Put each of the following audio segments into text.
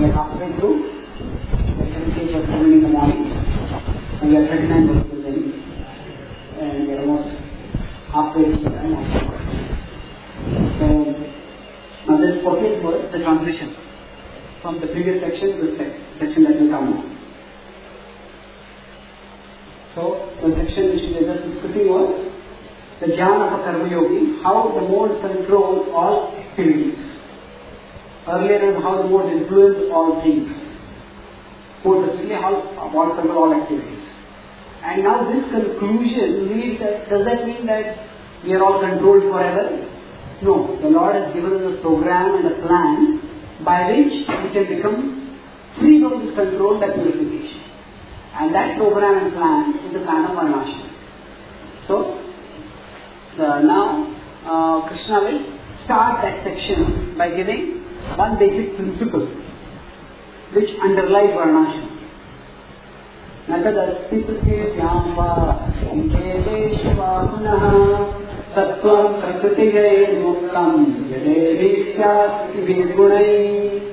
we are halfway through. The second stage was 7 in the morning, and we are 39 verses in, and we are almost halfway through the time also. So, now this 14th verse, the transition from the previous section to the section that will come now. So, the section which we are just discussing was the Jnana of a Karma Yogi, how the modes control all activities. Earlier was how the modes influence all things. More specifically, how modes control all activities. And now this conclusion means that, does that mean that we are all controlled forever? No. The Lord has given us a program and a plan by which we can become free from this control by purification. And that program and plan is the plan of Varnashram. So, now Krishna will start that section by giving one basic principle which underlies Varnashram. Natadastipati vyamba inkeveshva punaha sattvam prakritihe muktam yadevisya vigunai.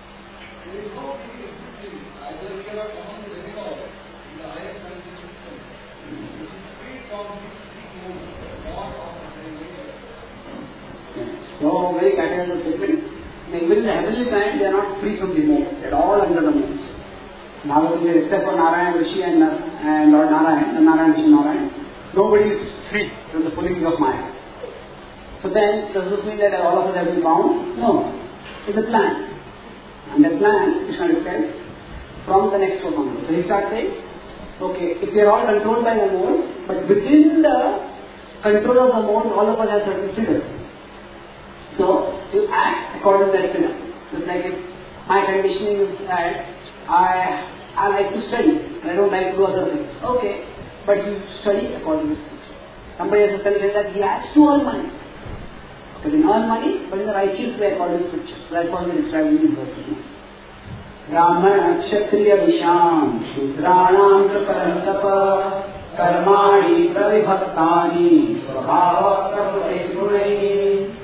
So, very categorical statement. Even in the heavenly planet, they are not free from the modes. They are all under the modes. Now, except for Narayan Rishi and Lord Narayan, and Narayan Rishi Narayan, nobody is free from the pullings of Maya. So then, does this mean that all of us have been bound? No. It's a plan. And the plan, Krishna describes from the next verse onwards. So he starts saying, okay, if we are all controlled by the modes, but within the control of the modes, all of us have certain freedom. So, you act according to that freedom. So it's like if my conditioning is that I like to study and I don't like to do other things. Okay, but you study according to scripture. Somebody has to tell you that he has to earn money. He can earn money, but in the righteous way according to scripture. So that's what we describe in these verses. Brahmana Kshatriya Visham Shudranam Parantapa Karmani Pravibhaktani Svabhava Prakriti Gunai.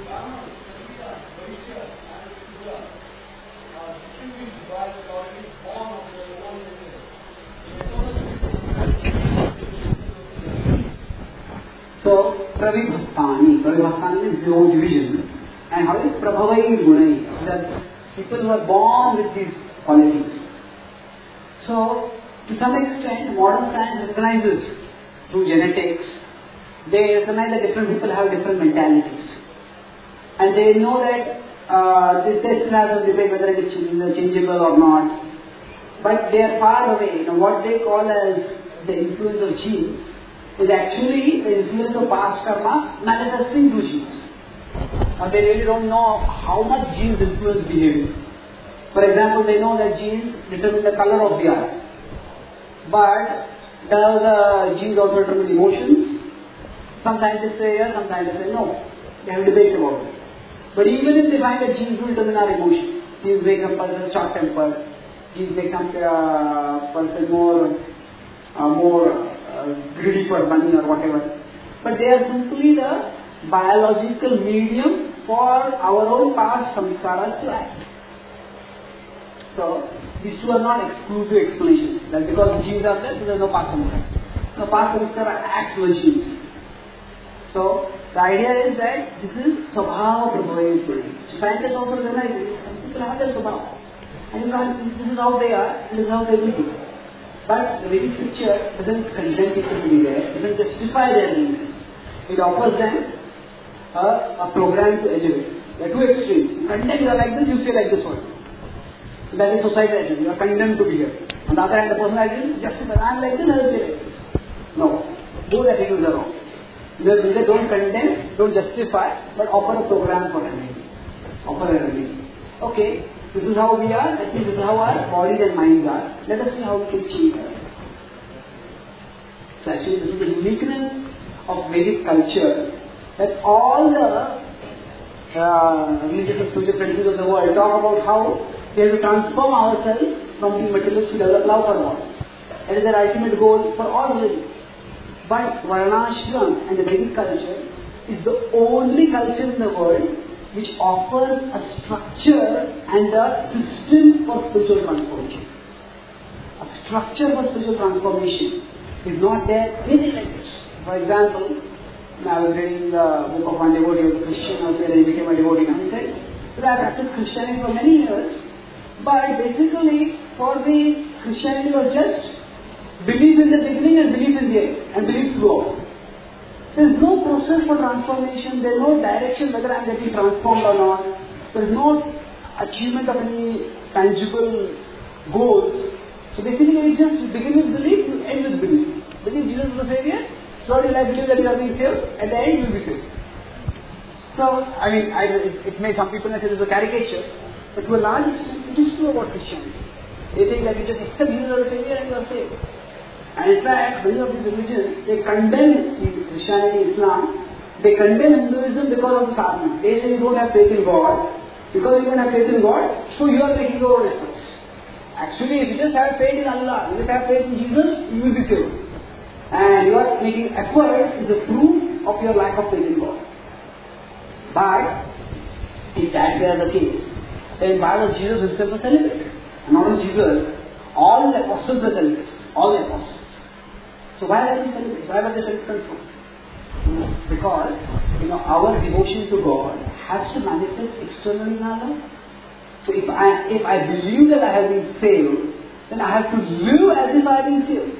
So, Pravibhaktani is the old division. And how is Prabhavai Gunai? That people who are born with these qualities. So, to some extent, modern science recognizes through genetics, they recognize that different people have different mentalities. And they know that this still has a debate whether it is changeable or not. But they are far away. What they call as the influence of genes is actually the influence of past karma manifesting through genes. Or they really don't know how much genes influence behavior. For example, they know that genes determine the color of the eye. But does the genes also determine emotions? Sometimes they say yes, sometimes they say no. They have debate about it. But even if they find that genes will determine our emotions, genes make a person short-tempered, genes make some person more greedy for money or whatever. But they are simply the biological medium for our own past samskaras to act. So, these two are not exclusive explanations. That because genes are there, there is no past samskara. No past samskara acts with genes. So, the idea is that this is Swabhava Prabhavai Gunai. So, scientists also realize it. People have their Swabhava. And this is how they are, and this is how they will be. But the Vedic scripture doesn't condemn people to be there, doesn't justify their being there. It offers them a program to educate. There are two extremes. You condemn, you are like this, you say like this one. That is society attitude. You are condemned to be here. On the other hand, the person attitude justify. I am like this, I will say like this. No. Both attitudes are wrong. They don't condemn, don't justify, but offer a program for remedy. Offer a remedy. Okay, this is how we are, that means this is how our bodies and minds are. Let us see how we can change that. So actually this is the uniqueness of Vedic culture, that all the religious and spiritual traditions of the world talk about how we have to transform ourselves from being materialists to develop love for God. That is the ultimate goal for all religions. But Varnashram and the Vedic culture is the only culture in the world which offers a structure and a system for spiritual transformation. A structure for spiritual transformation is not there anything like this. For example, I was reading the book of one devotee, a Christian out there, and he became a devotee. And he said, so I practiced Christianity for many years, but basically for me, Christianity was just belief in the beginning and belief in the end, and belief throughout. There is no process for transformation, there is no direction whether I am getting transformed or not, there is no achievement of any tangible goals. So basically it's just begin with belief, you end with belief. Believe Jesus is the Savior, throughout your life believe that you are being saved, at the end you will be saved. So, it may, some people may say this is a caricature, but to a large extent it is true about Christianity. They think that you just accept Jesus as a Savior and you are saved. And in fact, many of these religions, they condemn Christianity, Islam, they condemn Hinduism because of the sadhana. They say you don't have faith in God. Because you don't have faith in God, so you are making your own efforts. Actually, if you just have faith in Allah, you just have faith in Jesus, you will be saved. And you are making effort is a proof of your lack of faith in God. But, if that were the case, then why was Jesus himself a celibate? And not only Jesus, all the apostles were celibates. All the apostles. So why are they celibates? Why were they self-controlled? Because, our devotion to God has to manifest externally in our life. So if I believe that I have been saved, then I have to live as if I have been saved.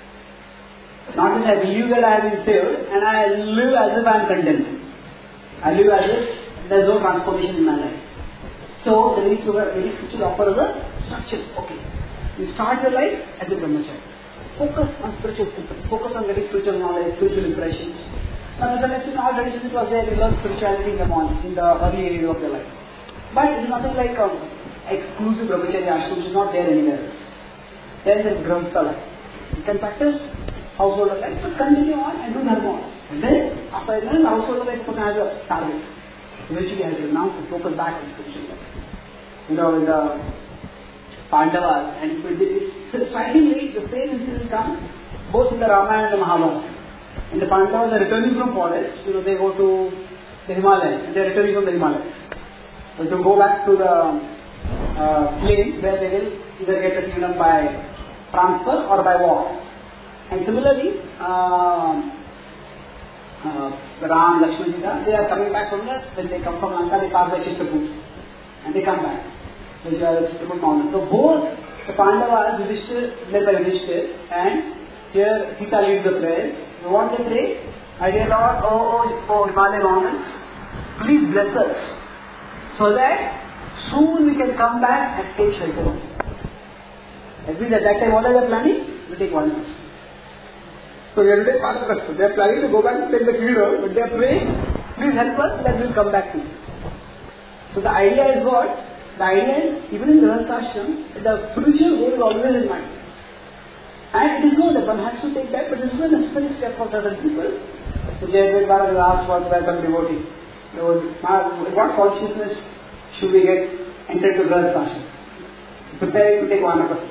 Not that I believe that I have been saved and I live as if I am condemned. I live as if there is no transformation in my life. So the very scripture offers a structure. Okay. You start your life as a brahmachari. Focus on spiritual people. Focus on getting spiritual knowledge, spiritual impressions. Now, to some extent, in our tradition it was there, we learn spirituality in the morning, in the early areas of your life. But it is nothing like exclusive brahmacharya ashram, which is not there anywhere else. There is a grahastha life. You can practice household life, but continue on and do dharma. And then, after a while, the household life has a target. Eventually, has to now to focus back on spiritual life. In the Pandavas, and strikingly, the same incident comes both in the Ramayana and the Mahabharata. In the Pandavas, they are returning from forest, they go to the Himalayas, and they are returning from the Himalayas. So to go back to the plains where they will either get the kingdom by transfer or by war. And similarly, Ram, Lakshman, Sita, they are coming back from there. When they come from Lanka, they pass by Chitrapur and they come back. Which are the Chitrapur mountains. So both the Pandavas, Yudhishthir, led by Yudhishthir, and here Sita leads the prayers. So what they pray? My dear Lord, oh Himalaya mountains, please bless us, so that soon we can come back and take shelter of you. That means at that time, what are they planning? We take 1 month. So they are to take part of the custom. They are planning to go back and take the kingdom, but they are praying, please help us, that we will come back to you. So the idea is what? The idea is, even in Grahastha ashram, the spiritual goal is always in mind. And it is known that one has to take that, but this is a necessary step for certain people. So Jayadeva Bharat asked for the welcome devotee. What consciousness should we get entered to Grahastha ashram? Preparing to take Vanapati.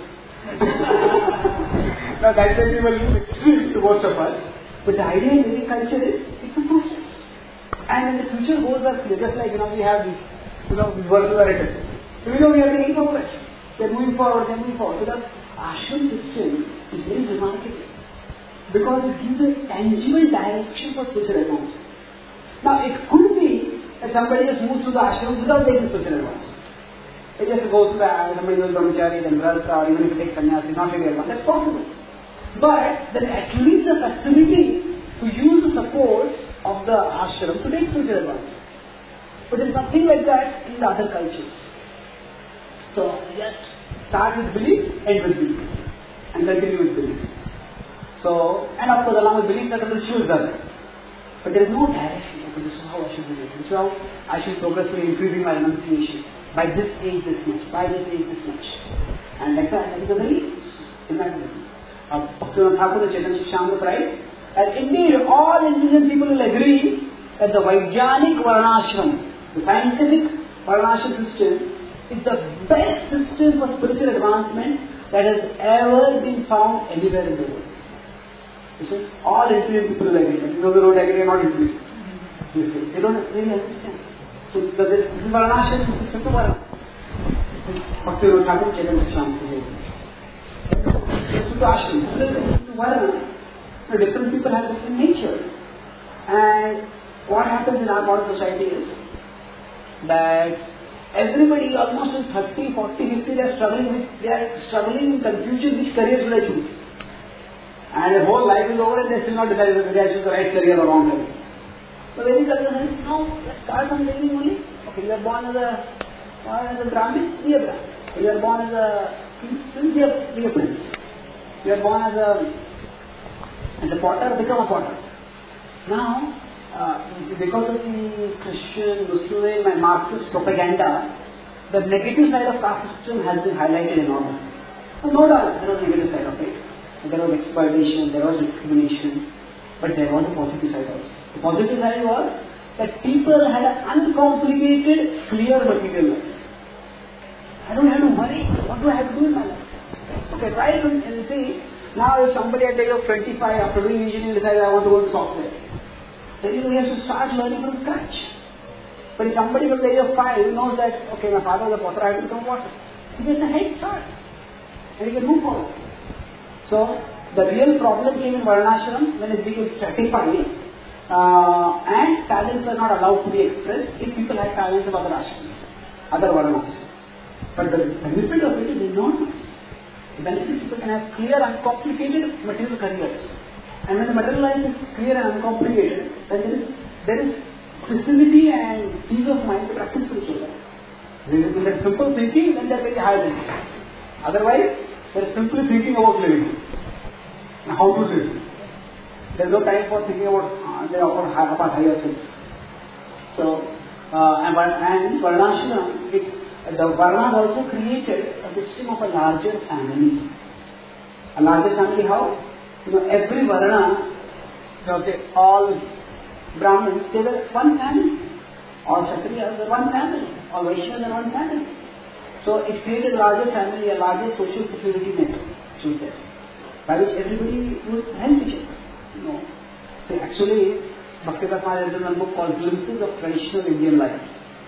Now that may be a little extreme to most of us, but the idea in Vedic culture is, it's a process. And when the future goals are clear, just like we have these, these verses are written. So we are making progress. They are moving forward, So the ashram system is very remarkable because it gives a tangible direction for spiritual advancement. Now it could be that somebody just moves to the ashram without taking spiritual advancement. It just goes to somebody who is brahmachari, then grahastha, or even if you take sannyasi, not really advanced. That's possible. But then at least the facility to use the support of the ashram to take spiritual advancement. But there is nothing like that in the other cultures. So just start with belief, end with belief, and continue with belief. So, and of course along with belief there are rituals there. But there is no direction. Okay, this is how I should be doing. This is how I should progressively increasing my renunciation. By this age this much, by this age this much. And like that is a very imaginative. Bhaktivinoda Thakur, the Chaitanya Shikshamrita writes, and indeed all intelligent people will agree that the Vaijnanik Varnashram, the scientific Varnashram system, is the best system for spiritual advancement that has ever been found anywhere in the world. This is all intelligent people will agree. Those who don't agree are not intelligent. They don't really understand. So this is Varnashram, this is Varna. This is Bhakti Rothakan Chaitanya Shanti. This is Ashram, this is Varna. So different people have different nature. And what happens in our modern society is that everybody almost in 30, 40, 50 they are struggling in confusion which career should I choose. And their whole life is over and they still not decided whether they choose the right career or wrong career. So Vedic culture says, no, let's start from the beginning only. Okay, you are born as a Brahmin, be a Brahmin. You are born as a prince, be a prince. You are born as a potter, become a potter. Now, because of the Christian, Muslim and Marxist propaganda, the negative side of caste system has been highlighted enormously. No doubt there was a negative side of it. There was exploitation, there was discrimination, but there was a positive side also. The positive side was that people had an uncomplicated, clear material life. I don't have to worry, what do I have to do in my life? Okay, try it and see. Now if somebody at the age of 25 after doing engineering decides I want to go into software, then he has to start learning from scratch. But if somebody from the age of 5 knows that, okay, my father is a potter, I have to become a potter, he gets a head start and he can move forward. So the real problem came in Varnashram when it became stratified and talents were not allowed to be expressed if people had talents of other ashrams, other Varnas. But the benefit of it is enormous. The benefit is people can have clear, uncomplicated material careers. And when the material life is clear and uncomplicated, then there is facility and peace of mind to practice spiritual life. When there is simple thinking, then there is very high living. Otherwise, there is simply thinking about living and how to live. There is no time for thinking about higher things. So, and Varnashram, the Varnas also created a system of a larger family. A larger family how? Every Varna, all Brahmins, they were one family. All Kshatriyas were one family. All Vaishyas were one family. So it created a larger family, a larger social security net, by which everybody would help each other. So actually, Bhaktivedanta Maharaj has written a book called Glimpses of Traditional Indian Life.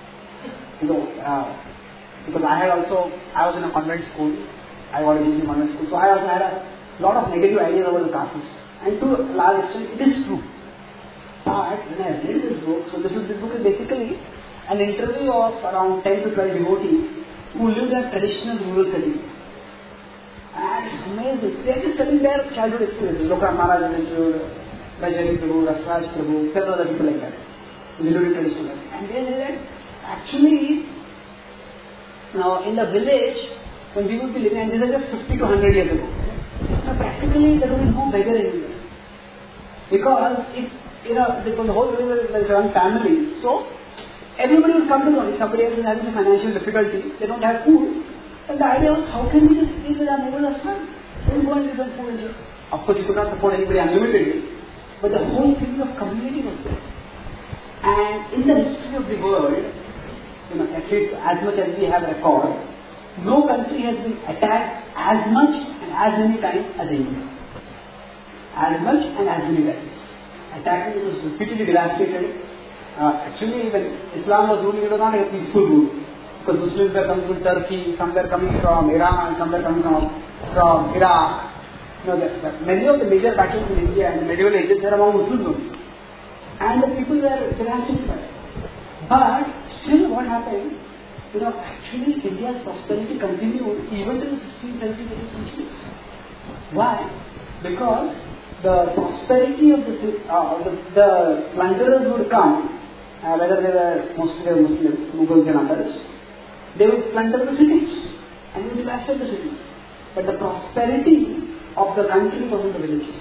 Because I was in a convent school, I was in a convent school, so I also had a lot of negative ideas about the caste system. And to a large extent, it is true. But when I read this book, so this book is basically an interview of around 10 to 12 devotees who lived in a traditional rural setting. And it's amazing. They are just telling their childhood experiences. Lokanath Maharaj is interviewed, Vaishali Prabhu, Rasraj Prabhu, several other people like that. They lived in traditional life. And they say that actually, now in the village, when we would be living, and this is just 50 to 100 years ago, now practically there was no beggar anywhere. Because because the whole village was one family, so everybody would come to know if somebody else is having a financial difficulty, they don't have food. And the idea was, how can we just eat with our neighbor's son? They will go and get some food. Of course, you could not support anybody unlimitedly, but the whole feeling of community was there. And in the history of the world, at least as much as we have record, no country has been attacked as much and as many times as India. As much and as many times. Attacking, it was repeatedly devastated. Actually, when Islam was ruling, it was not a peaceful rule. Because Muslims were coming from Turkey, some were coming from Iran, some were coming from Iraq. Many of the major battles in India in the medieval ages were among Muslims only. And the people were devastated by it. But still what happened, actually India's prosperity continued even till the 16th century. Why? Because the prosperity of the plunderers would come, whether they were mostly Muslims, Mughals and others, they would plunder the cities and would devastate the cities. But the prosperity of the country was in the villages.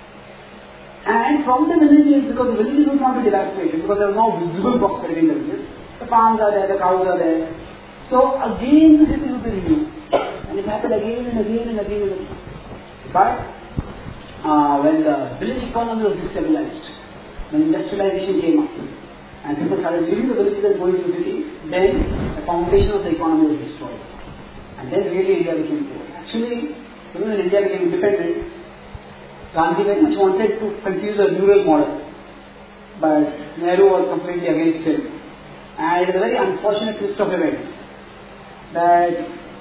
And from the villages, because the villages would not be devastated, because there was no visible prosperity in the villages, the farms are there, the cows are there. So again the city would be renewed. And it happened again and again and again and again. But when the village economy was destabilized, when industrialization came up, and people started leaving the villages and going to the city, then the foundation of the economy was destroyed. And then really India became poor. Actually, when India became independent, Gandhi very much wanted to continue the rural model, but Nehru was completely against it. And it is a very unfortunate twist of events that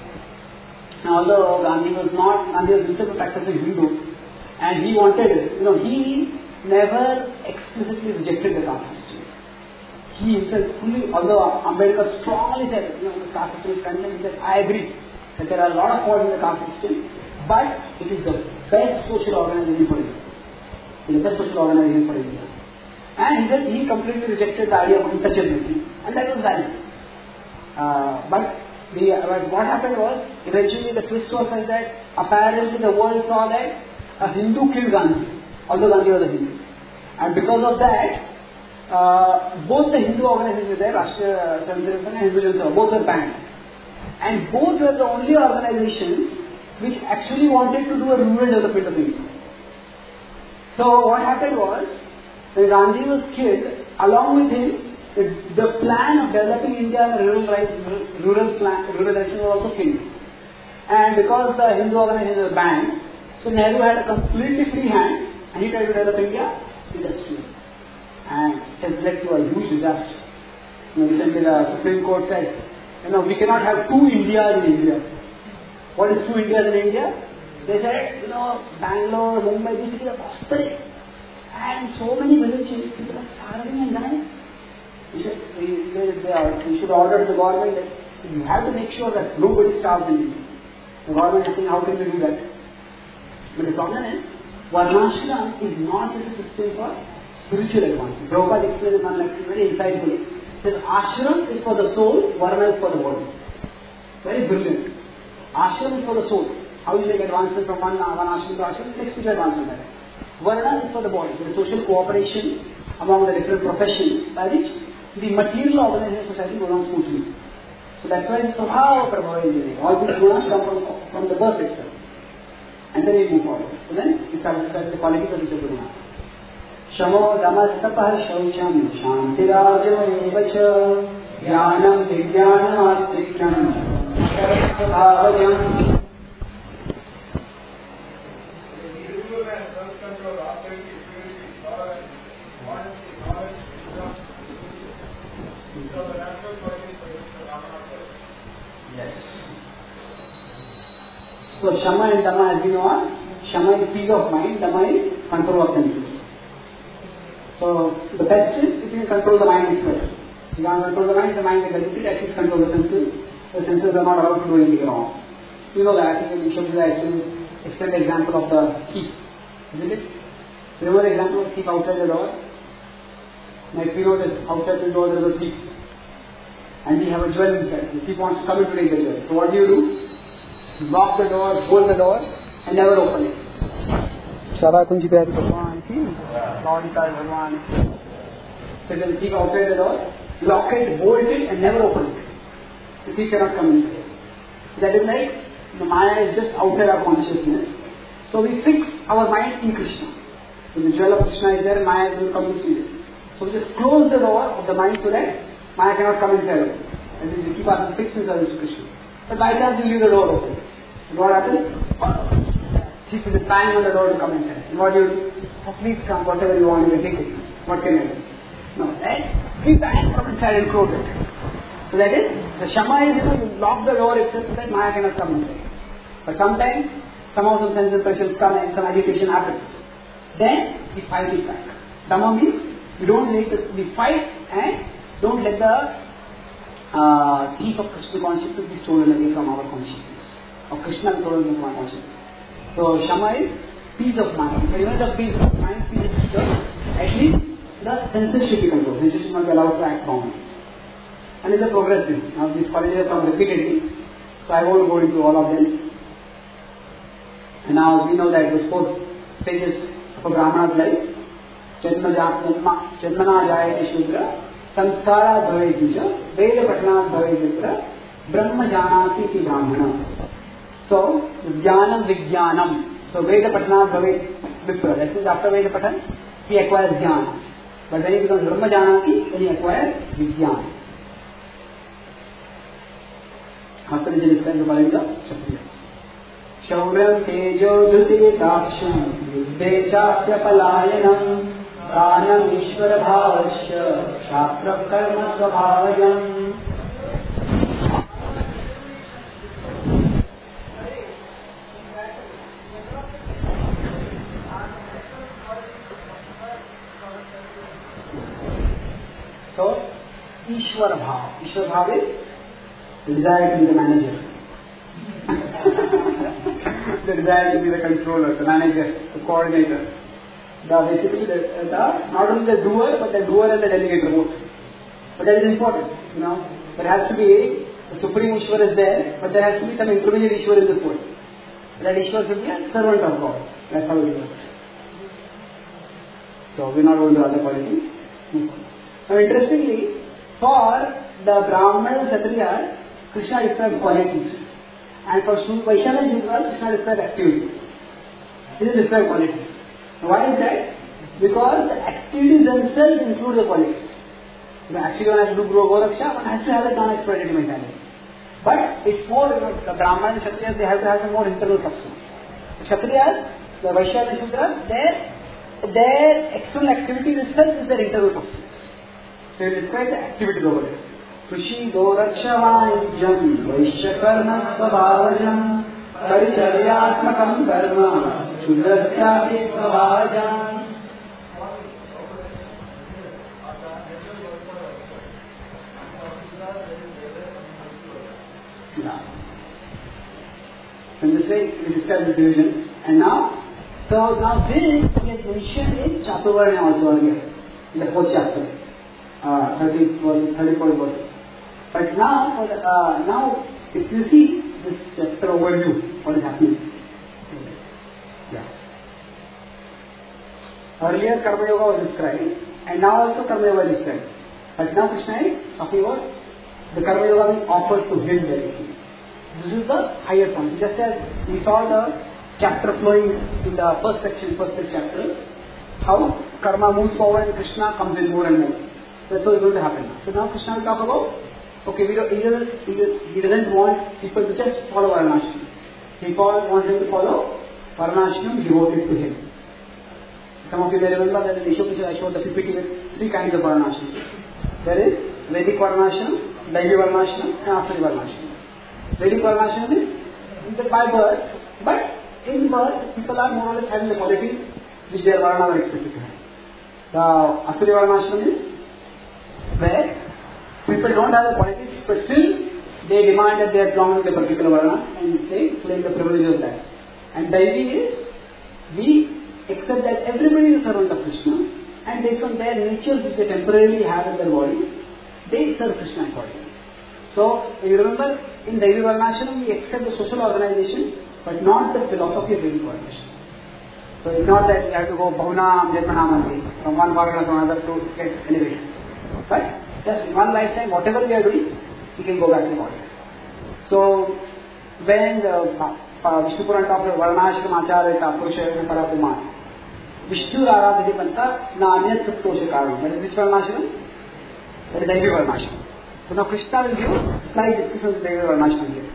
although Gandhi was himself a practicing Hindu, and he wanted, he never explicitly rejected the caste system. He himself fully, although Ambedkar strongly said, the caste system is condemned, he said, I agree that there are a lot of faults in the caste system, but it is the best social organization for India. It is the best social organization for India. And he said he completely rejected the idea of untouchability, and that was valid. But what happened was, eventually the twist was like that, apparently the world saw that a Hindu killed Gandhi, although Gandhi was a Hindu. And because of that, both the Hindu organizations there, Rashtriya Swayamsevak Sangh and Hindu Janata, both were banned. And both were the only organizations which actually wanted to do a rural development of India. So what happened was, when Gandhi was killed, along with him, the plan of developing India and rural direction was also killed. And because the Hindu organization was banned, so Nehru had a completely free hand, and he tried to develop India industrially. And it has led to a huge disaster. Recently the Supreme Court said, we cannot have two Indias in India. What is two Indias in India? They said, Bangalore, Mumbai, these cities are prospering. And so many villages, people are starving and dying. We should order to the government that you have to make sure that nobody starves in India. The government is saying, how can we do that? But the problem is, Varnashram is not just a system for spiritual advancement. Prabhupada explains this lecture very insightfully. He says, ashram is for the soul, Varna is for the body. Very brilliant. Ashram is for the soul. How you make advancement from one ashram to ashram, next spiritual advancement. Varna is for the body. There is social cooperation among the different professions by which the material organization society goes on smoothly. So that's why Swabhava Prabhava Engineering. All these gunas come from the birth itself. And then we move forward. So then we start discussing the qualities of each of the gunas. Shamo Dhamma Tapah Shaucham Shantirajam Evacha Jnanam Vijnanam Astikam Bhavajam. So Shama and Dhamma, as you know, Shama is peace of mind, Dhamma is control of senses. So the best is if you can control the mind itself. If you can't control the mind will benefit, at least control the senses. The senses are not allowed to do anything wrong. You know that, I think in Isham actually explained the example of the thief, isn't it? Remember the example of thief outside the door? Now if you know that outside the door there is a thief, and we have a jewel inside. The thief wants to come in to take the jewel. So what do? Lock the door, hold the door, and never open it. Shara Kunji Pyari Bhagwan, Lord Ikai Bhagwan. So you can keep outside the door, lock it, bolt it, and never open it. The thief cannot come in. That is like, the Maya is just outside our consciousness. So we fix our mind in Krishna. So the jewel of Krishna is there, Maya will come to see it. So we just close the door of the mind so that Maya cannot come inside. And then we keep ourselves fixed in service to Krishna. But by chance you leave the door open. And what happens? He is bang on the door to come inside. And what do you do? Oh, please come, whatever you want, you can take it. What can I do? No, right? Please bang from inside and close it. So that is, the Shama is, you lock the door itself so that Maya cannot come inside. But sometimes, some of the sense impressions come and some agitation happens. Then, we fight it back. Dhamma means, we fight and don't let the thief of Krishna consciousness be stolen away from our consciousness. Or Krishna be stolen from our consciousness. So Shama is peace of mind. So even the peace of mind, peace is disturbed, at least the senses should be controlled. Senses should not be allowed to act wrongly. And it's a progressive. Now these qualities come repeatedly, so I won't go into all of them. And now we know that the 4 stages of a Brahmana's life. Jadmana Jayate Shudra, Samskara Bhaveti Veda Patna Bhaveti Brahma Janati Ti Brahmana. So, Jnanam Vijnanam. So, Veda Patna Bhaveti Vipra. That means after Veda Patan, he acquires Jnana. But when he becomes Brahma Janati, then he acquires Vijnana. After he describes the Balinga, Shakti. Shauram Tejo Dhruti Daksham Yudhe Chapya Palayanam Kanam Ishvara Bhavasya Shastra Karma Svabhavayam. So, Ishvara Bhav. Ishvara Bhav is the desire to be the manager. The desire to be the controller, the manager, the coordinator. Basically, not only the doer, but the doer and the delegator both. But that is important, There has to be the Supreme Ishvara is there, but there has to be some intermediate Ishvara in this world. That Ishvara should be a servant of God. That's how it works. So, we are not going to other qualities. Now, interestingly, for the Brahmana and Kshatriya, Krishna describes qualities. And for Vaishya and Shudra, Krishna describes activities. This is described qualities. Why is that? Because the activities themselves include the qualities. Actually, one has to do Goraksha, one has to have a non-exploitative mentality. But it's more, the Brahmana and Kshatriyas, they have to have some more internal substance. The Kshatriyas, the Vaishya and Shudras, their external activity itself is their internal substance. So it describes the activities over there. Krishi Goraksha Vaijam Vaishya Karma Svabhavajam Paricharyatmakam Karma Shudrasya Svabhavajam. So in this way we describe the division. And now this is mentioned in Chaturvarnya also earlier, in the fourth chapter, 34 verses. But now, if you see this chapter overview, what is happening? Yeah. Earlier Karma Yoga was described, and now also Karma Yoga is described. But now Krishna is talking about the Karma Yoga being offered to him directly. This is the higher point. Just as we saw the chapter flowing in the first chapter, how karma moves forward and Krishna comes in more and more. That's what is going to happen. So now Krishna will talk about, okay, he doesn't want people to just follow Varnashram. He wants them to follow Varnashram devoted to him. Some of you may remember that in Ishopisha I showed the PPT with 3 kinds of Varnashram. There is Vedic Varnashram, Daivi Varnashram and Asuri Varnashram. Vedic Varnashram is by birth, but in birth people are more or less having the qualities which their Varna are expected to have. The Asuri Varnashram is where people don't have the qualities, but still they demand that they belong to a particular Varna and they claim the privilege of that. And Daivi is, we accept that everybody is a servant of Krishna, and based on their natures which they temporarily have in their body, they serve Krishna accordingly. So, you remember, in Daivi Varnashram we accept the social organization, but not the philosophy of Vedic Varnashram. So, it's not that you have to go Bhavna, Janmanamati, from one Varna to another to get elevated. But just in one lifetime, whatever we are doing, we can go back to body. So, when Vishnu Puran talks about Varnashram Acharya Purusha Parapuman, Vishnu Aradhati Panta Nanyat Sattosha Karam. That is which Varnashram? That is Daivi Varnashram. So now Krishna will give a slight description of the Daivi Varnashram here.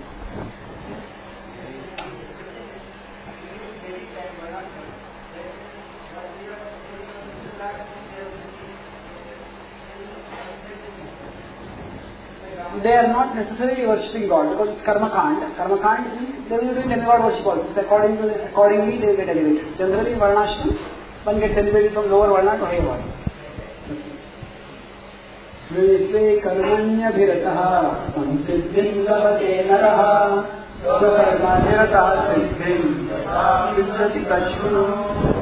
They are not necessarily worshipping God because it's Karma Kand. Karma Kand means they will be doing demigod worship also. So accordingly they will get elevated. Generally, Varnashram, one gets elevated from lower Varna to higher Varna. Svesve karmanya bhirataha samsiddhim lavate naraha swakarmanya rataha siddhim viddhati kachunu.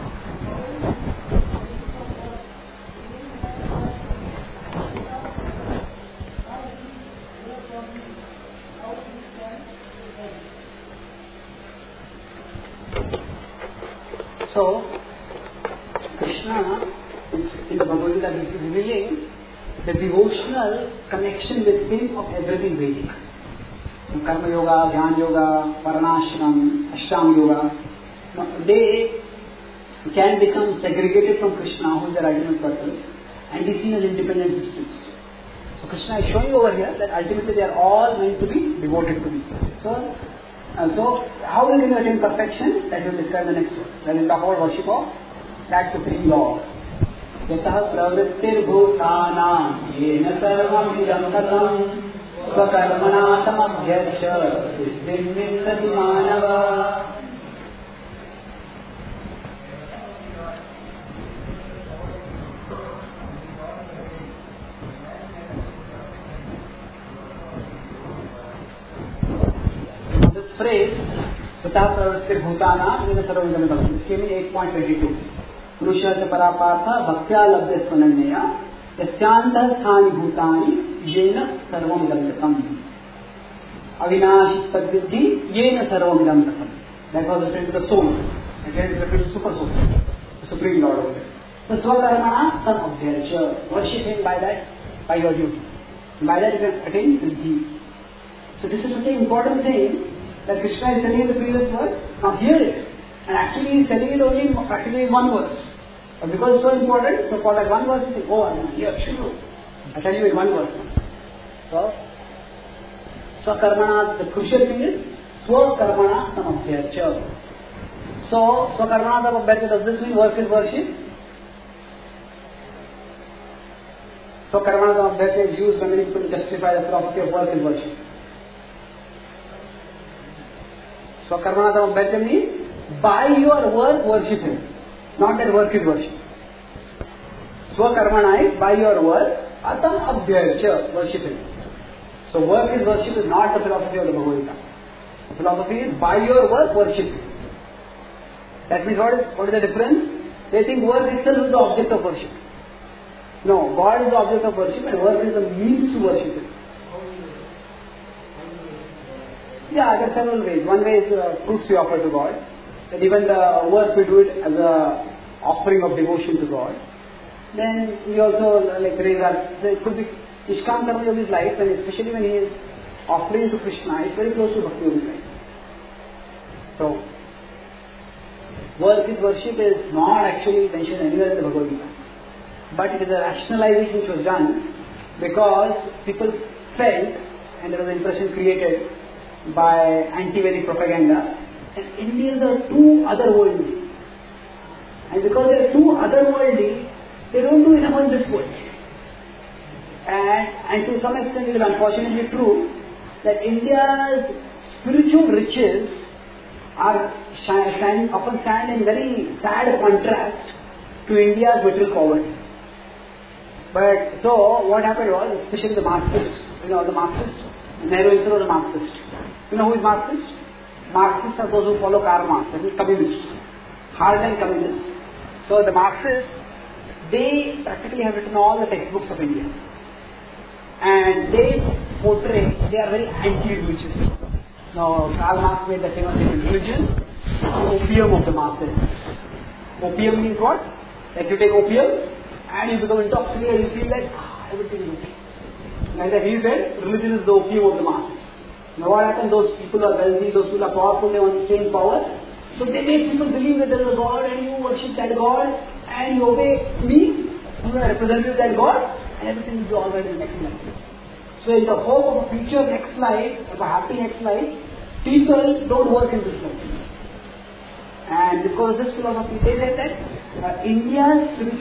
So, Krishna is in the Bhagavad Gita is revealing the devotional connection with him of everything Vedic. Karma Yoga, Dhyan Yoga, Varnashram, Ashtanga Yoga, they can become segregated from Krishna, who is their ultimate purpose, and be seen as independent systems. So Krishna is showing over here that ultimately they are all meant to be devoted to me. So how will they attain perfection? That will describe the next one. When we talk about worship of that supreme Lord. यतः प्रवृत्तिर्भूतानां येन सर्वमिदं ततं स्वकर्मणा तमभ्यर्च्य सिद्धिं विन्दति मानवः. This phrase, यतः प्रवृत्तिर्भूतानां येन सर्वमिदं ततं, इसके में 8.22 पुरुषस्य परापार्थ भक्त्या लभ्य स्मरणीया यस्यान्तः स्थानि भूतानि येन सर्वमिदं ततं अविनाशी तद्विद्धि येन सर्वमिदं ततं. That was referring to the soul. Again, it refers to super soul, the supreme Lord of it. So swakarmana tam abhyarcha, worship him by that, by your duty. By that you can attain siddhi. So this is such an important thing that Krishna is telling in the previous verse. Now hear it. And actually he is telling it only practically in one verse. But because it's so important, so for that one verse he says, oh, here, Shuru. I tell you in one verse. So, Swakarmana, the crucial thing is, Swakarmana samabhyarcha. So, Swakarmana samabhyarcha, does this mean work is worship? Swakarmana samabhyarcha is used when many people justify the philosophy of work is worship. Swakarmana samabhyarcha means, by your work, worship him. Not that work is worship. Swakarmana is by your work, atam abhyarcha, worship him. So work is worship is not the philosophy of the Bhagavad Gita. The philosophy is by your work, worship him. That means what is the difference? They think work itself is the object of worship. No, God is the object of worship and work is the means to worship him. Yeah, there are several ways. One way is fruits we offer to God. That even the work we do it as a offering of devotion to God. Then we also raise our, so it could be Nishkam Karma Yogi's life, and especially when he is offering to Krishna, it's very close to Bhakti Yogi's life. So, work is worship is not actually mentioned anywhere in the Bhagavad Gita. But it is a rationalization which was done because people felt, and there was an impression created by anti-Vedic propaganda, and Indians are too otherworldly. And because they are too otherworldly, they don't do enough on this world. And to some extent it is unfortunately true that India's spiritual riches are often stand in very sad contrast to India's material poverty. But so what happened was, especially the Marxists, the Marxists, Nehru was a Marxist. You know who is Marxist? Marxists are those who follow Karl Marx, that is communists, hard-line communists. So the Marxists, they practically have written all the textbooks of India. And they portray, they are very anti-religious. Now, Karl Marx made the famous statement, religion is the opium of the masses. Opium means what? Like you take opium and you become intoxicated, you feel like everything is okay. Like that he said, religion is the opium of the masses. Now what happens, those people are wealthy, those people are powerful, they want to stay in power. So they make people believe that there is a God and you worship that God and you obey me, you are representative of that God, and everything will be alright in the next life. So in the hope of a future next life, of a happy next life, people don't work in this life. And because of this philosophy, they said that India's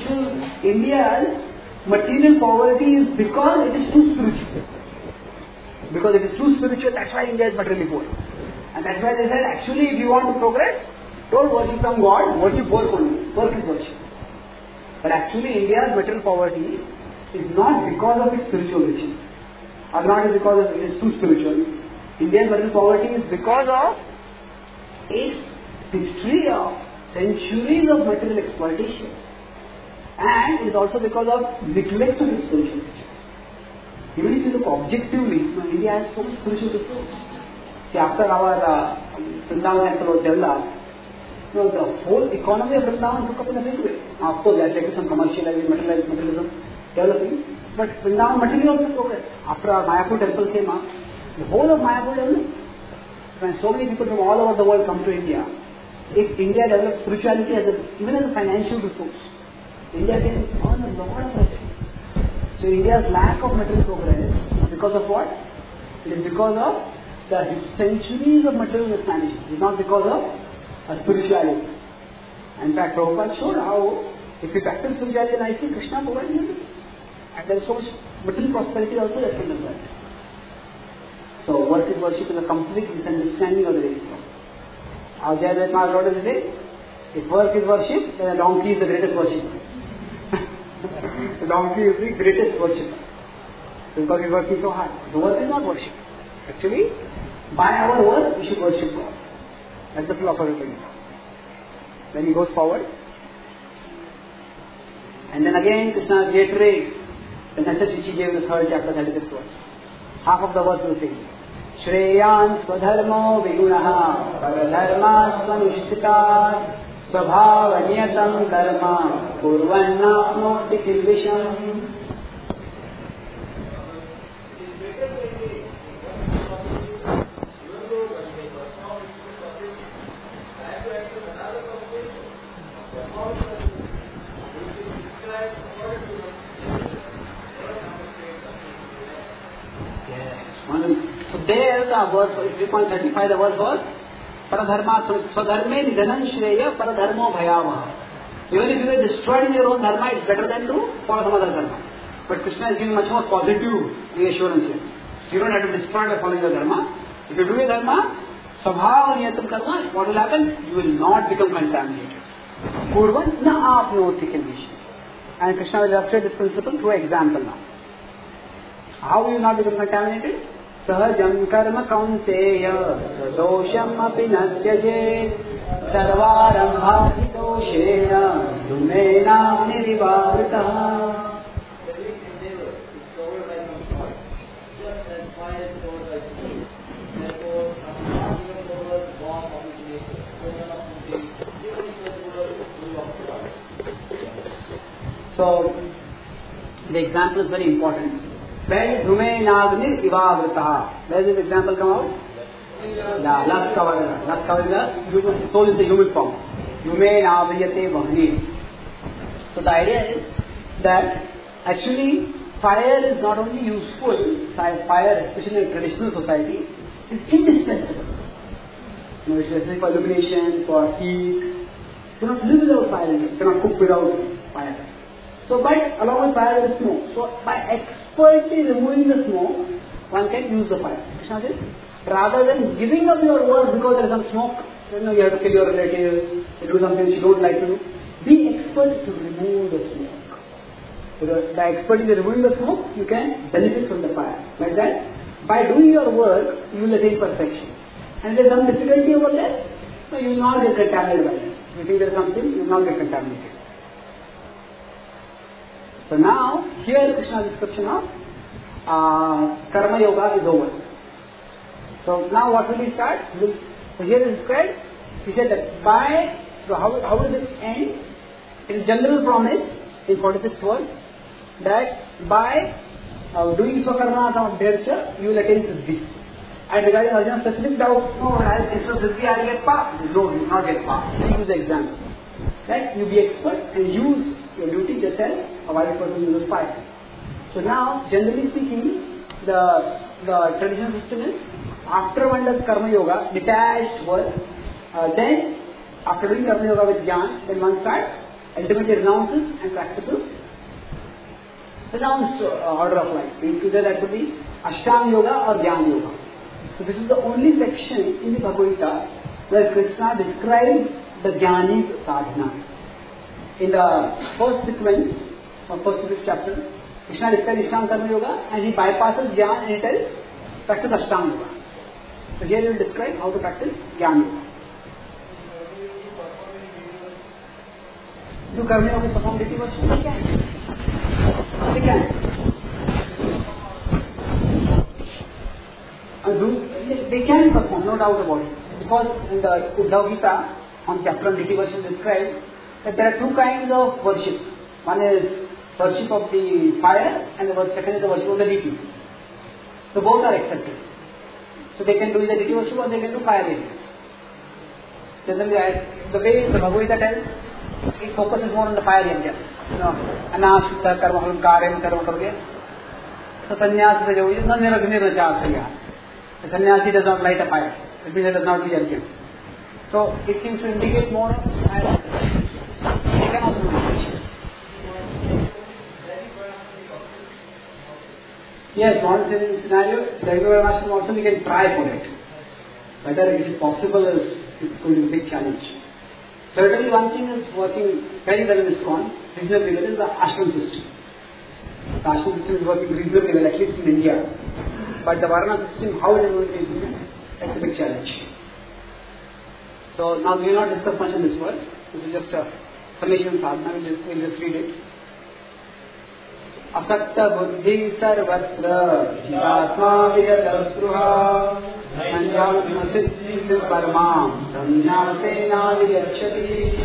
material poverty is because it is too spiritual. Because it is too spiritual, that's why India is materially poor. And that's why they said, actually if you want to progress, don't worship some God, worship work only. Work is worship. But actually India's material poverty is not because of its spiritual riches. Or not because it is too spiritual. India's material poverty is because of its history of centuries of material exploitation. And it is also because of neglect of its spiritual riches. Even if you look objectively, India has so much spiritual resource. See, after our Vrindavan temple was developed, the whole economy of Vrindavan took up in a big way. Now, of course, there is some commercializing, materialism developing, but Vrindavan materially also progressed. After our Mayapur temple came up, the whole of Mayapur developed. When so many people from all over the world come to India, if India develops spirituality even as a financial resource, India can earn a lot of money. So India's lack of material progress is because of what? It is because of the centuries of material mismanagement. It is not because of spirituality. In fact, Prabhupada showed how If you practice spirituality nicely, Krishna provides you. And there is so much material prosperity also that can result. So work is worship is a complete misunderstanding of the Vedic law. Our Jayadvaita Maharaj Lord say, if work is worship, then a donkey is the greatest worshipper. The donkey is the greatest worshipper. Because we are working so hard. The work is not worship. Actually, by our work, we should worship God. That's the philosophy of it. Then he goes forward. And then again, Krishna reiterates the message which he gave in the 3rd chapter, 35th verse. Half of the verse will say, Shreyan swadharmo vigunaha paradharma swanushtitat svabhavaniyatam karma kurvannapnoti kilvisham. So there the verse 3.35 the verse was Paradharma Swadharme Nidhanam Shreya Paradharmo Bhayavaha. Even if you are destroyed in your own dharma, it's better than to follow some other dharma. But Krishna is giving much more positive reassurance here. So you don't have to destroy by following the dharma. If you do your dharma, Sabhava Niyatam Karma, what will happen? You will not become contaminated. Purvan na apnoti kilvish. And Krishna will illustrate this principle through an example now. How will you not become contaminated? Sahajam karma kaunteya dosham api natyajet sarvarambhati doshena dumena nirivaritaha. So, the example is very important. When Dhume Nagni Ivavritaha. Where does this example come out? Yeah, last cover is the human, soul is the human form. Dhume Navriyate Vahni. So the idea is that actually fire is not only useful, fire especially in traditional society is indispensable. You know, it's necessary for illumination, for heat. You cannot live without fire, you cannot cook without fire. So but along with fire there is smoke. So by expertly removing the smoke, one can use the fire. Krishna says, rather than giving up your work because there is some smoke, you have to kill your relatives, you do something which you don't like to do, be expert to remove the smoke. Because by expertly removing the smoke, you can benefit from the fire. Like that, by doing your work, you will attain perfection. And if there is some difficulty over there, so you will not get contaminated by it. If you think there is something, you will not get contaminated. So now, here Krishna's description of Karma Yoga is over. So now what will he start? So here is described, he said that by, so how will this end? It is general promise in 46th verse that by doing Swakarma of Dercha, you will attain Siddhi. And regarding Arjuna's specific doubt, no, instead of Siddhi I will get Pa. No, you will not get Pa. Use the example. Right? You be expert and use your duty just as a wise person uses fire. So now, generally speaking, the traditional system is after one does Karma Yoga, detached work, then after doing Karma Yoga with Jnana, then one starts, ultimately renounces and practices renounced order of life. Either that could be Ashtanga Yoga or Jnana Yoga. So this is the only section in the Bhagavad Gita where Krishna describes the Jnani's sadhana. In the first sequence of first to this chapter, Krishna describes Ashtanga Karma Yoga and he bypasses Jnana and he tells practice Ashtanga Yoga. So here he will describe how to practice Jnana Yoga. Do Karma Yoga perform deity worship? They can. They can. They can perform, no doubt about it. Because in the Uddhav Gita, on chapter on deity worship describes that there are two kinds of worship. One is worship of the fire and the second is the worship of the deity. So both are accepted. So they can do the deity worship or they can do fire deity. Generally, the way the Bhagavad Gita tells, it focuses more on the fire yajna. You know, anashita karma halam karyam karma karge. So sannyasa se jo is na niragni rajasya. The sannyasi does not light a fire. It means it does not be yajna. So it seems to indicate more as they can also do it. Yes, modern scenario, regular Ashram also we can try for it. Whether it is possible is it's going to be a big challenge. Certainly one thing is working very well in ISKCON, reasonably well, is the ashram system. The ashram system is working reasonably well, at least in India. But the Varna system, how it is going to be implemented, that's a big challenge. So now we will not discuss much on this verse. This is just a summation sadhana, we'll just read it. Asakta buddhi sarvatra jivatma vidata spruha Sanjam siddhi parmam samnyasena vidyachati.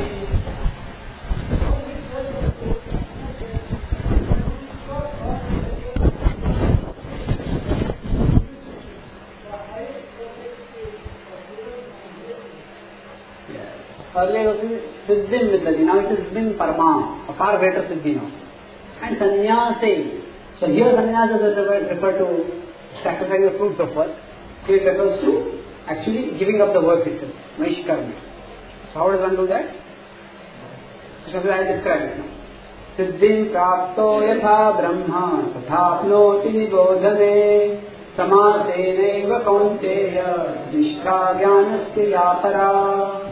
Earlier it was siddhim vidati, now it is siddhim parmam, a far better siddhi now. And sannyase. So here sannyasa does refer to sacrificing the fruits of work. Here it refers to actually giving up the work itself. Naishkarma. So how does one do that? So I will describe it now. Siddhim prapto yatha brahma tathapnoti nibodhane samasenaiva kaunteya nishka jnanasya yapara.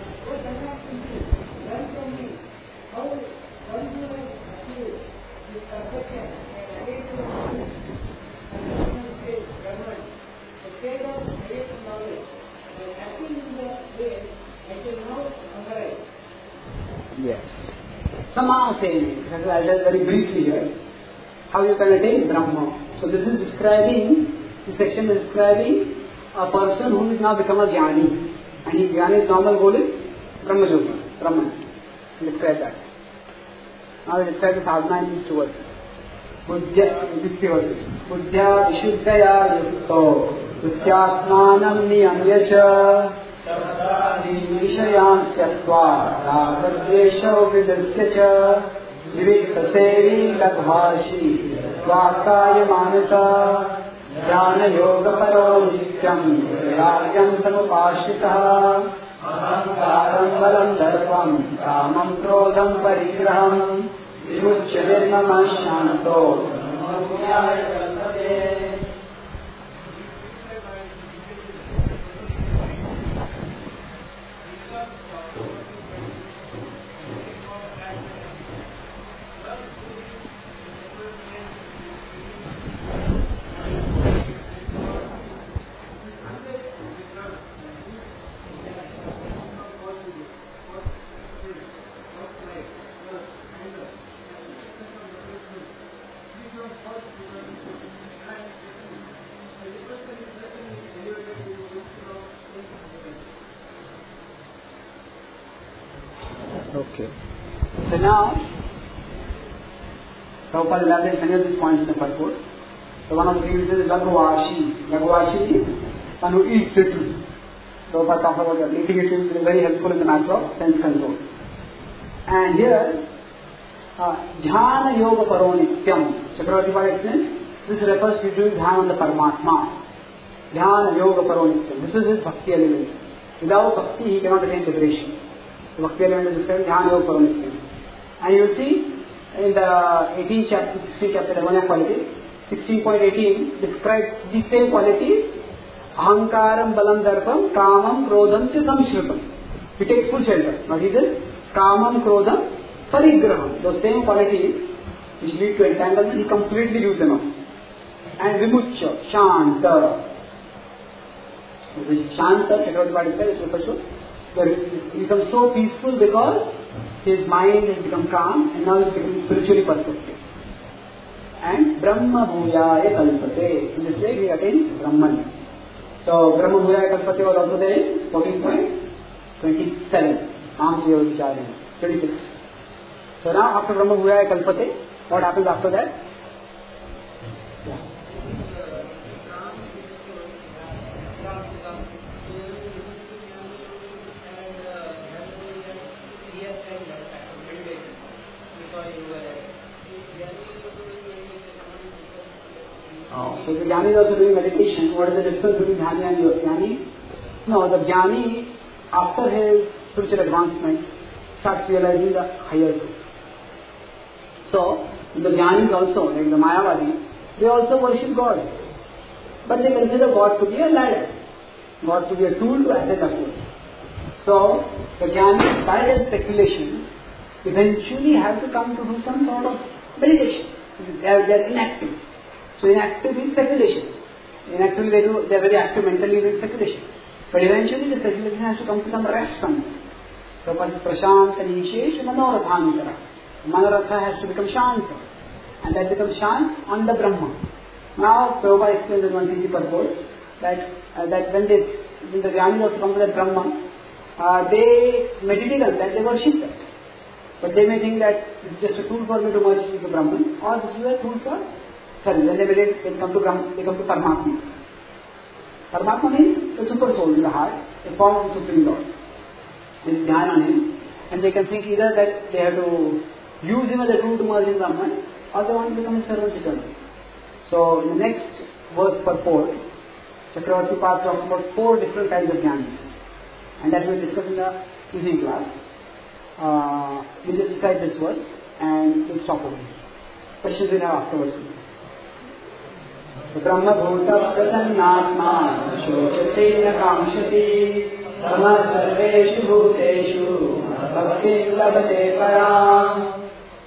Yes. Somehow saying, I'll tell very briefly here, how you can attain Brahma. So this is describing, this section is describing a person who is now become a jnani. And his jnani's normal goal is Brahma Yoga, Brahman. Describe that. Now we describe the sadhana in these two verses. Buddhya vishuddhaya yukto Dutyatmanam niyamya cha Vishayam syatva Rāgadvesho vidasya cha Viviktasevi ladbhashi Vakaya manata Jnana yoga paro nityam Ragyam samupashitaha Ahankaram balam darvam Kamam krodham parigraham Vimuchyate namah shanto Brahmabhuyaya kalpate. Okay. So now, Prabhupada elaborates many of these points in the purport. So one of the things is Laghuvashi. Laghuvashi is one who eats little. Prabhupada talks about that. Eating little is very helpful in the matter of sense control. And here, Dhyana Yoga Paronityam. Chakravarti Pada explains, this refers to doing Dhyana on the Paramatma. Dhyana Yoga Paronityam. This is his Bhakti element. Without Bhakti, he cannot attain liberation. The Bhakti element is described Dhyana Yoga Paronityam. And you will see in the 18th chapter, 16th chapter, Ammonia quality, 16.18 describes the same qualities. Ahankaram balam darpam kamam krodham cha samshritam. He takes full shelter. What is it? Kamam krodham parigraham. Those same qualities which lead to entanglement, he completely gives them up. And vimuchya, shanta. This shanta, Chakravarti Pada says, he becomes so peaceful because his mind has become calm and now he is becoming spiritually perfect. And Brahma Bhuyaya Kalpate. In this way he attains Brahman. So Brahma Bhuyaya Kalpate was also there in 14.27. Amsiyo Vicharya. 26. So now after Brahma Bhuyaya Kalpate, what happens after that? Yeah. So the Jnani is also doing meditation. What is the difference between Jnani and Jnani? No, the Jnani, after his spiritual advancement, starts realizing the higher truth. So, the Jnani is also, like the Mayavadi, they also worship God. But they consider God to be a ladder, God to be a tool to ascend upwards. So, the jnani, by their speculation, eventually have to come to do some sort of meditation. They are inactive. So, inactive is speculation. Inactively they are very active mentally with speculation. But eventually the speculation has to come to some rest somewhere. So, prashanta nishesh manorathanitara. Manoratha has to become shanta. And that becomes shant on the Brahma. Now, Prabhupada explains in one CC purport that when the jnanis also come to that Brahma, they meditate on that, they worship that. But they may think that this is just a tool for me to merge into Brahman, or this is a tool for, when they meditate, they come to Brahman, they come to Paramatma. Paramatma means the super soul in the heart, a form of the Supreme Lord. There is dhyan on him, and they can think either that they have to use him as a tool to merge in Brahman, or they want to become his servant eternally. So, in the next verse purport, Chakravarti Pad talks about 4 different kinds of jnanis. And that we will discuss in the evening class. We'll just recite this verse and we'll stop over here. Questions we have afterwards. So, Brahma Bhuta Prasannatma Shochate na Kamshati Sama Sarveshu Bhuteshu Bhakti Labhate Param.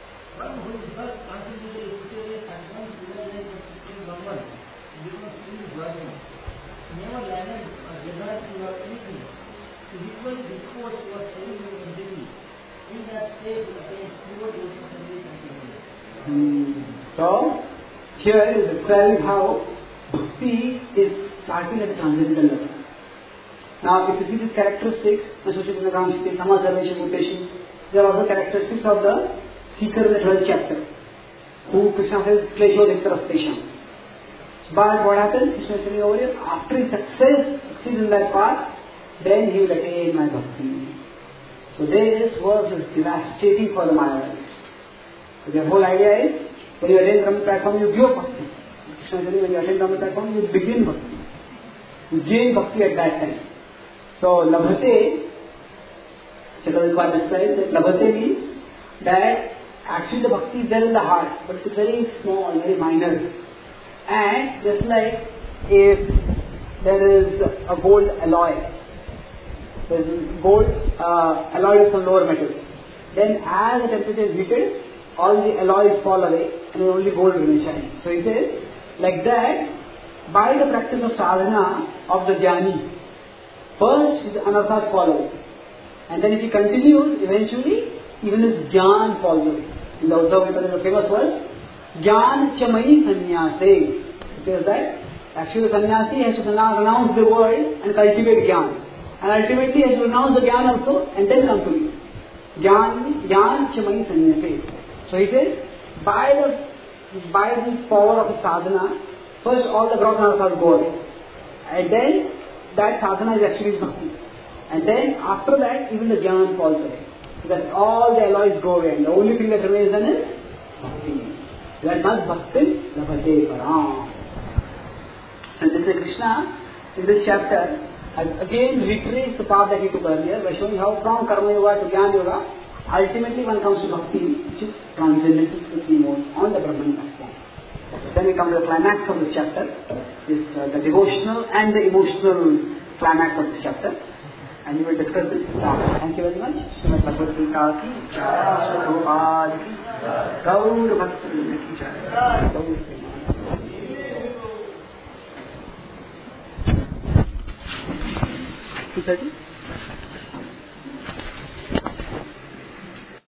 So, here is describing how bhakti is starting at the transcendental level. Now, if you see these characteristics, Ashwachitana Kamshiti, Sama Sarveshu Bhuteshu, they are also characteristics of the seeker in the 12th chapter, who Krishna says, Klesho Diktara Stesham. But what happens? Krishna is saying over here, after he succeeds in that path, then he will attain my bhakti. So this verse is devastating for the Mayavadas. So the whole idea is, when you attain Brahma platform, you give bhakti. Krishna is saying, when you attain Brahma platform, you begin bhakti. You gain bhakti at that time. So labhate, Chakravarti describes that labhate means that actually the bhakti is there in the heart, but it's very small, very minor. And just like if there is a gold alloy, there is gold alloyed with some lower metals, then as the temperature is heated, all the alloys fall away and only gold remains shining. So he says, like that, by the practice of sadhana of the jnani, first his anarthas fall away. And then if he continues, eventually, even his jnana falls away. In the Uddhava Gita, there is a famous verse, Jnana chamai sannyase. It says that actually the sannyasi has to renounce the world and cultivate jnana. And ultimately has to renounce the jnana also and then come to me. Jnana chamai sannyase. So he says, by the power of sadhana, first all the gross anarthas go away. And then that sadhana is actually bhakti. And then after that, even the jnana falls away. So that all the alloys go away and the only thing that remains then is bhakti. That mad bhakti labhate param. And this is Krishna in this chapter again reiterates the path that he took earlier by showing how from karma yoga to jnana yoga ultimately one comes to bhakti, which is transcendental to the modes on the Brahman platform. Then we come to the climax of this chapter, is the devotional and the emotional climax of this chapter. And we will discuss this. Thank you very much. Srimad Bhagavad Gita ki jai, Prabhupada ki jai, Gaur Bhakti ki jai, Gaur Premana. 2:30?